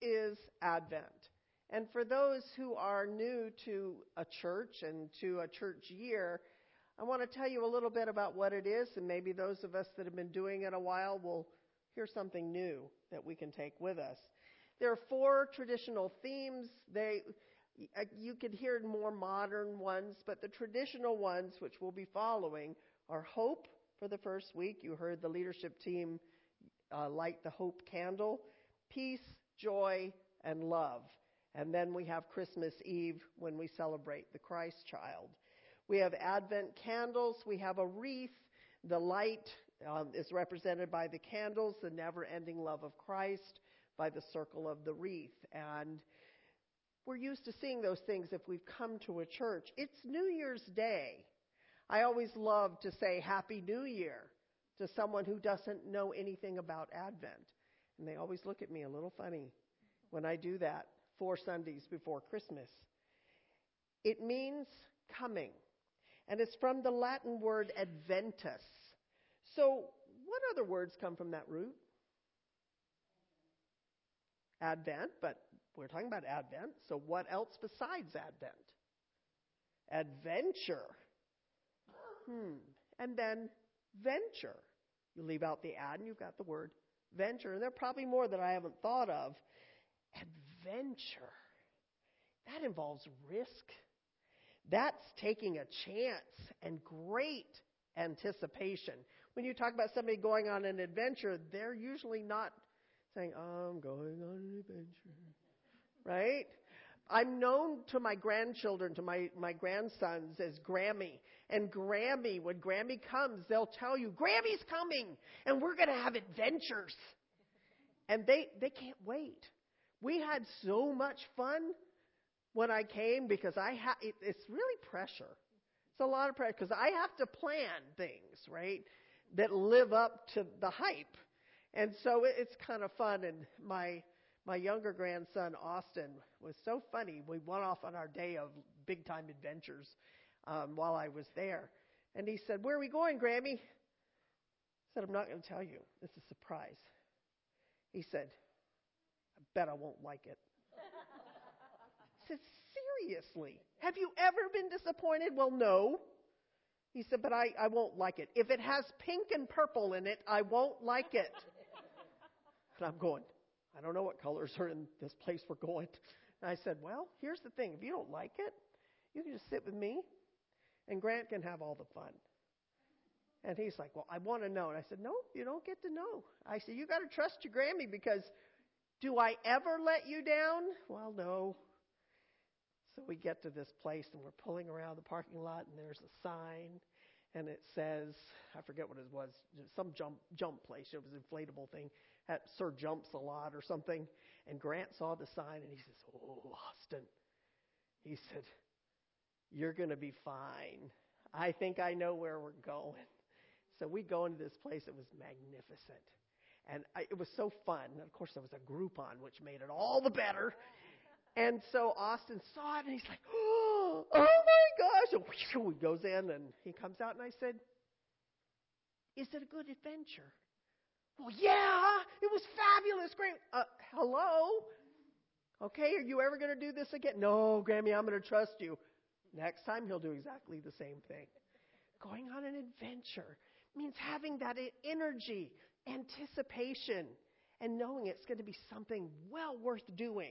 is Advent? And for those who are new to a church and to a church year, I want to tell you a little bit about what it is, and maybe those of us that have been doing it a while will hear something new that we can take with us. There are 4 traditional themes. You could hear more modern ones, but the traditional ones, which we'll be following, are hope for the first week. You heard the leadership team light the hope candle, peace, joy, and love. And then we have Christmas Eve when we celebrate the Christ child. We have Advent candles. We have a wreath. The light is represented by the candles, the never-ending love of Christ by the circle of the wreath. And we're used to seeing those things if we've come to a church. It's New Year's Day. I always love to say Happy New Year to someone who doesn't know anything about Advent. And they always look at me a little funny when I do that 4 Sundays before Christmas. It means coming. And it's from the Latin word adventus. So what other words come from that root? Advent, but we're talking about Advent. So what else besides Advent? Adventure. And then venture. You leave out the ad and you've got the word venture. And there are probably more that I haven't thought of. Adventure. That involves risk. That's taking a chance and great anticipation. When you talk about somebody going on an adventure, they're usually not saying, I'm going on an adventure. Right? I'm known to my grandchildren, to my grandsons as Grammy. And Grammy, when Grammy comes, they'll tell you, Grammy's coming, and we're going to have adventures. And they can't wait. We had so much fun when I came because it's really pressure. It's a lot of pressure because I have to plan things, right, that live up to the hype. And so it's kind of fun. And my younger grandson, Austin, was so funny. We went off on our day of big-time adventures while I was there. And he said, where are we going, Grammy? I said, I'm not going to tell you. It's a surprise. He said, I bet I won't like it. I said, seriously? Have you ever been disappointed? Well, no. He said, but I won't like it. If it has pink and purple in it, I won't like it. And I'm going, I don't know what colors are in this place we're going. And I said, well, here's the thing. If you don't like it, you can just sit with me, and Grant can have all the fun. And he's like, well, I want to know. And I said, no, you don't get to know. I said, you got to trust your Grammy because do I ever let you down? Well, no. So we get to this place, and we're pulling around the parking lot, and there's a sign, and it says, I forget what it was, some jump place. It was an inflatable thing. Sir Jumps a Lot or something. And Grant saw the sign, and he says, oh, Austin. He said, you're going to be fine. I think I know where we're going. So we go into this place. It was magnificent. And it was so fun. And of course, there was a Groupon, which made it all the better. And so Austin saw it, and he's like, oh my gosh. And he goes in, and he comes out, and I said, is it a good adventure? Well, yeah, it was fabulous. Great. Hello? Okay, are you ever going to do this again? No, Grammy, I'm going to trust you. Next time, he'll do exactly the same thing. Going on an adventure means having that energy, anticipation, and knowing it's going to be something well worth doing.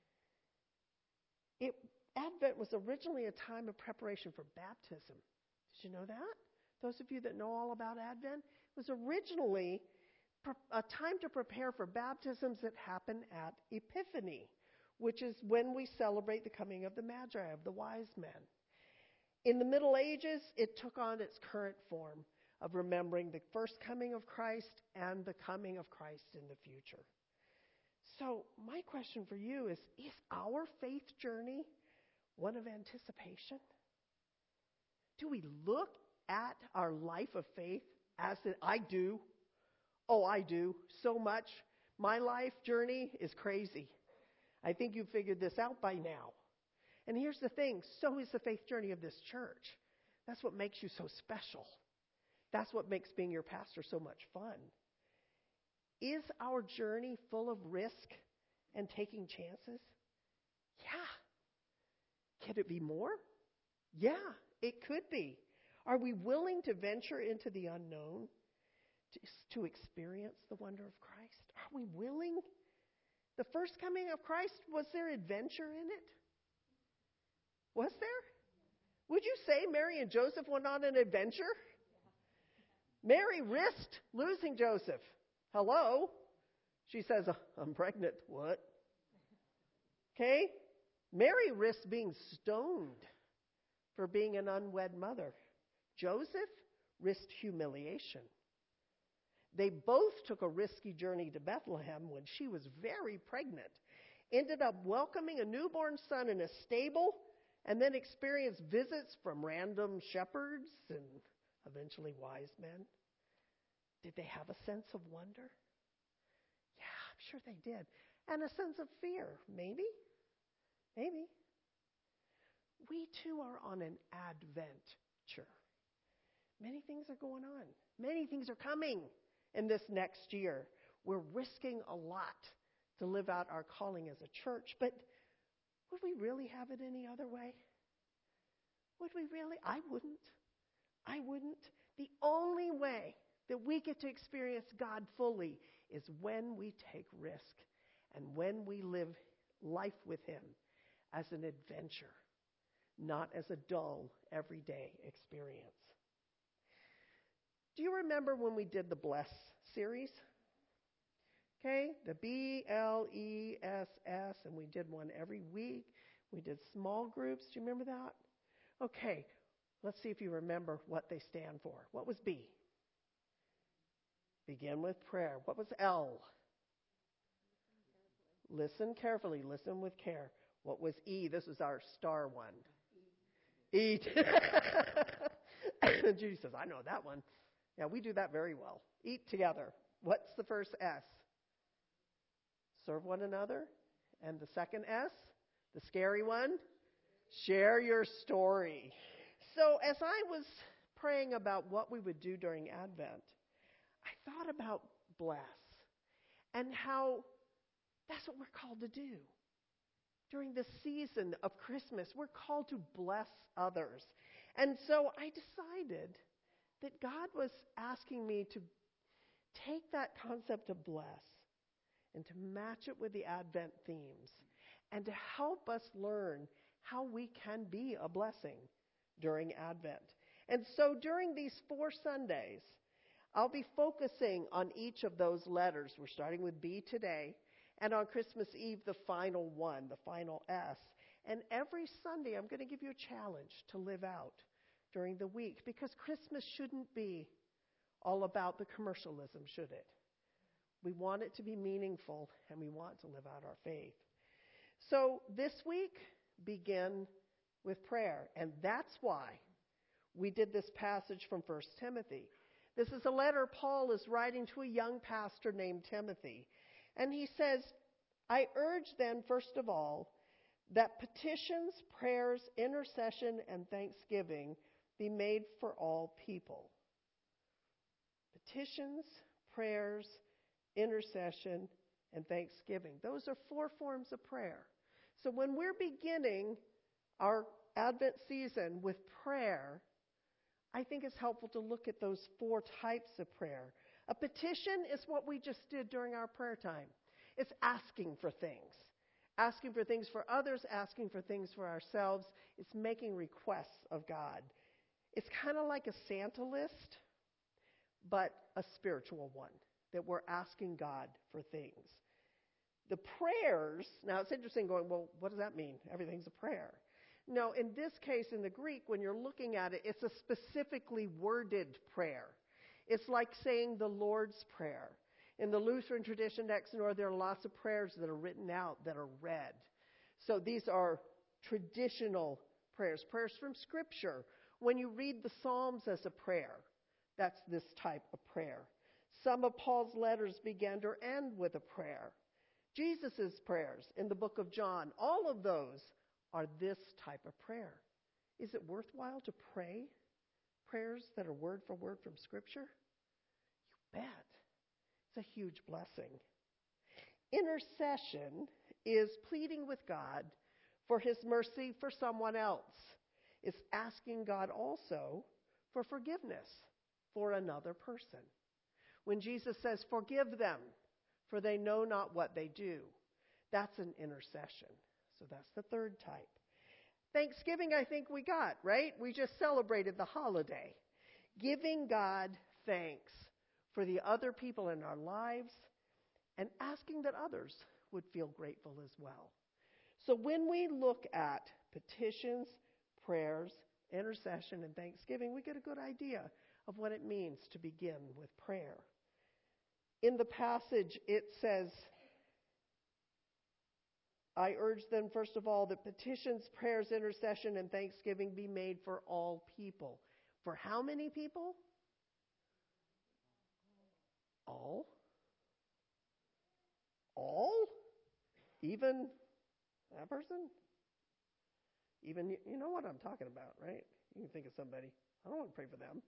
Advent was originally a time of preparation for baptism. Did you know that? Those of you that know all about Advent, it was originally a time to prepare for baptisms that happen at Epiphany, which is when we celebrate the coming of the Magi, of the wise men. In the Middle Ages, it took on its current form of remembering the first coming of Christ and the coming of Christ in the future. So my question for you is our faith journey one of anticipation? Do we look at our life of faith as I do? Oh, I do so much. My life journey is crazy. I think you've figured this out by now. And here's the thing, so is the faith journey of this church. That's what makes you so special. That's what makes being your pastor so much fun. Is our journey full of risk and taking chances? Yeah. Could it be more? Yeah, it could be. Are we willing to venture into the unknown to experience the wonder of Christ? Are we willing? The first coming of Christ, was there adventure in it? Was there? Would you say Mary and Joseph went on an adventure? Mary risked losing Joseph. Hello? She says, I'm pregnant. What? Okay? Mary risked being stoned for being an unwed mother. Joseph risked humiliation. They both took a risky journey to Bethlehem when she was very pregnant, ended up welcoming a newborn son in a stable, and then experienced visits from random shepherds and eventually wise men. Did they have a sense of wonder? Yeah, I'm sure they did. And a sense of fear, maybe. Maybe. We too are on an adventure. Many things are going on. Many things are coming in this next year. We're risking a lot to live out our calling as a church, but would we really have it any other way? Would we really? I wouldn't. I wouldn't. The only way that we get to experience God fully is when we take risk and when we live life with Him as an adventure, not as a dull, everyday experience. Do you remember when we did the Bless series? Okay, the BLESS, and we did one every week. We did small groups. Do you remember that? Okay, let's see if you remember what they stand for. What was B? Begin with prayer. What was L? Listen carefully. Listen with care. What was E? This was our star one. Eat. Judy says, I know that one. Yeah, we do that very well. Eat together. What's the first S? Serve one another. And the second S? The scary one? Share your story. So as I was praying about what we would do during Advent, I thought about bless and how that's what we're called to do. During the season of Christmas, we're called to bless others. And so I decided that God was asking me to take that concept of bless and to match it with the Advent themes and to help us learn how we can be a blessing during Advent. And so during these 4 Sundays, I'll be focusing on each of those letters. We're starting with B today, and on Christmas Eve, the final one, the final S. And every Sunday, I'm going to give you a challenge to live out during the week, because Christmas shouldn't be all about the commercialism, should it? We want it to be meaningful, and we want to live out our faith. So this week, begin with prayer, and that's why we did this passage from 1 Timothy. This is a letter Paul is writing to a young pastor named Timothy, and he says, I urge then, first of all, that petitions, prayers, intercession, and thanksgiving be made for all people. Petitions, prayers, intercession, and thanksgiving. Those are 4 forms of prayer. So when we're beginning our Advent season with prayer, I think it's helpful to look at those 4 types of prayer. A petition is what we just did during our prayer time. It's asking for things. Asking for things for others, asking for things for ourselves. It's making requests of God. It's kind of like a Santa list, but a spiritual one, that we're asking God for things. The prayers, now it's interesting going, well, what does that mean? Everything's a prayer. No, in this case, in the Greek, when you're looking at it, it's a specifically worded prayer. It's like saying the Lord's Prayer. In the Lutheran tradition next door, there are lots of prayers that are written out that are read. So these are traditional prayers, prayers from Scripture. When you read the Psalms as a prayer, that's this type of prayer. Some of Paul's letters begin or end with a prayer. Jesus' prayers in the book of John, all of those are this type of prayer. Is it worthwhile to pray prayers that are word for word from Scripture? You bet. It's a huge blessing. Intercession is pleading with God for his mercy for someone else. It's asking God also for forgiveness for another person. When Jesus says, "Forgive them, for they know not what they do," that's an intercession. So that's the third type. Thanksgiving, I think we got, right? We just celebrated the holiday. Giving God thanks for the other people in our lives and asking that others would feel grateful as well. So when we look at petitions, prayers, intercession, and thanksgiving, we get a good idea of what it means to begin with prayer. In the passage, it says, "I urge then, first of all, that petitions, prayers, intercession, and thanksgiving be made for all people." For how many people? All? All? Even that person? Even, you know what I'm talking about, right? You can think of somebody. I don't want to pray for them.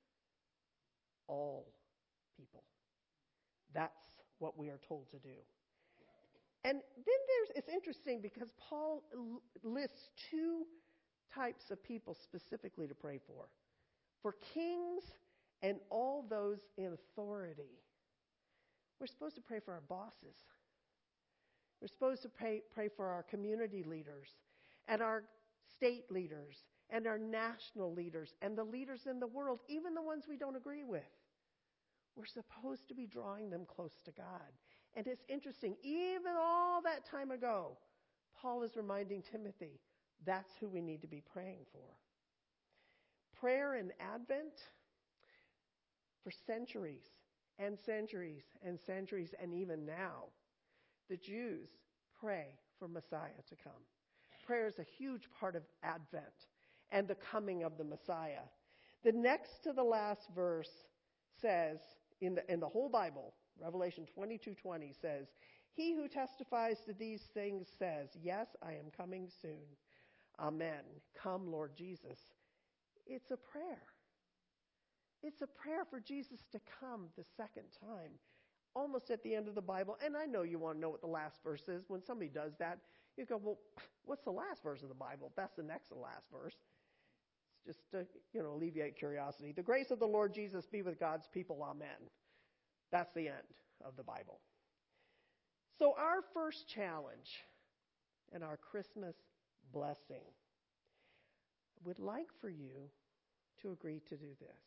All people. That's what we are told to do. And then it's interesting because Paul lists two types of people specifically to pray for. For kings and all those in authority. We're supposed to pray for our bosses. We're supposed to pray for our community leaders and our state leaders and our national leaders and the leaders in the world, even the ones we don't agree with. We're supposed to be drawing them close to God. And it's interesting, even all that time ago, Paul is reminding Timothy, that's who we need to be praying for. Prayer in Advent, for centuries and centuries and centuries, and even now, the Jews pray for Messiah to come. Prayer is a huge part of Advent and the coming of the Messiah. The next to the last verse says, in the whole Bible, Revelation 22:20 says, "He who testifies to these things says, 'Yes, I am coming soon. Amen. Come, Lord Jesus.'" It's a prayer. It's a prayer for Jesus to come the second time, almost at the end of the Bible. And I know you want to know what the last verse is. When somebody does that, you go, "Well, what's the last verse of the Bible?" That's the next to last verse. It's just to, alleviate curiosity. "The grace of the Lord Jesus be with God's people. Amen." That's the end of the Bible. So our first challenge and our Christmas blessing, I would like for you to agree to do this.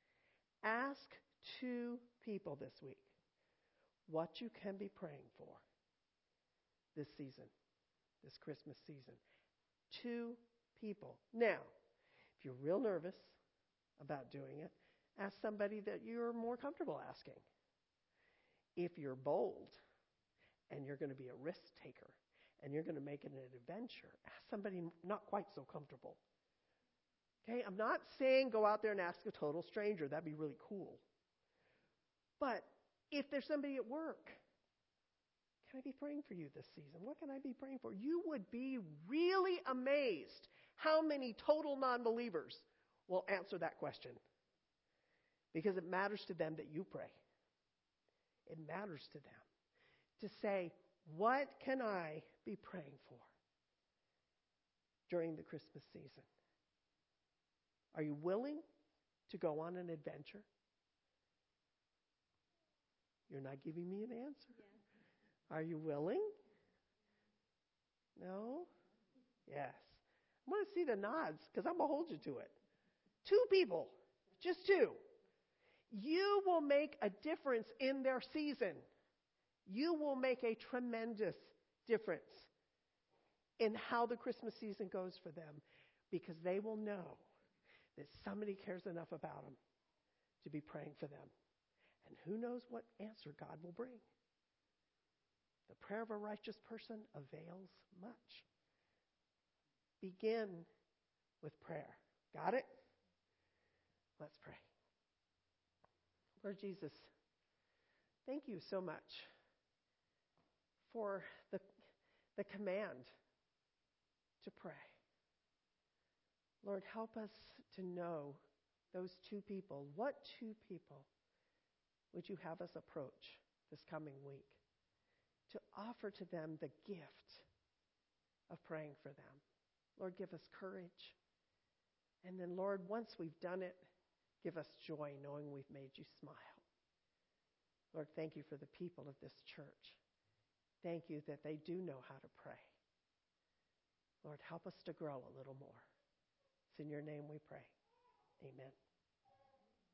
Ask 2 people this week what you can be praying for this season, this Christmas season. 2 people. Now, if you're real nervous about doing it, ask somebody that you're more comfortable asking. If you're bold and you're going to be a risk taker and you're going to make it an adventure, ask somebody not quite so comfortable. Okay, I'm not saying go out there and ask a total stranger. That'd be really cool. But if there's somebody at work, can I be praying for you this season? What can I be praying for? You would be really amazed how many total non-believers will answer that question. Because it matters to them that you pray. It matters to them to say, what can I be praying for during the Christmas season? Are you willing to go on an adventure? You're not giving me an answer. Yeah. Are you willing? No? Yes. I want to see the nods because I'm going to hold you to it. 2 people, just 2. You will make a difference in their season. You will make a tremendous difference in how the Christmas season goes for them because they will know that somebody cares enough about them to be praying for them. And who knows what answer God will bring. The prayer of a righteous person avails much. Begin with prayer. Got it? Let's pray. Lord Jesus, thank you so much for the command to pray. Lord, help us to know those 2 people. What 2 people would you have us approach this coming week to offer to them the gift of praying for them. Lord, give us courage. And then, Lord, once we've done it, give us joy knowing we've made you smile. Lord, thank you for the people of this church. Thank you that they do know how to pray. Lord, help us to grow a little more. It's in your name we pray. Amen.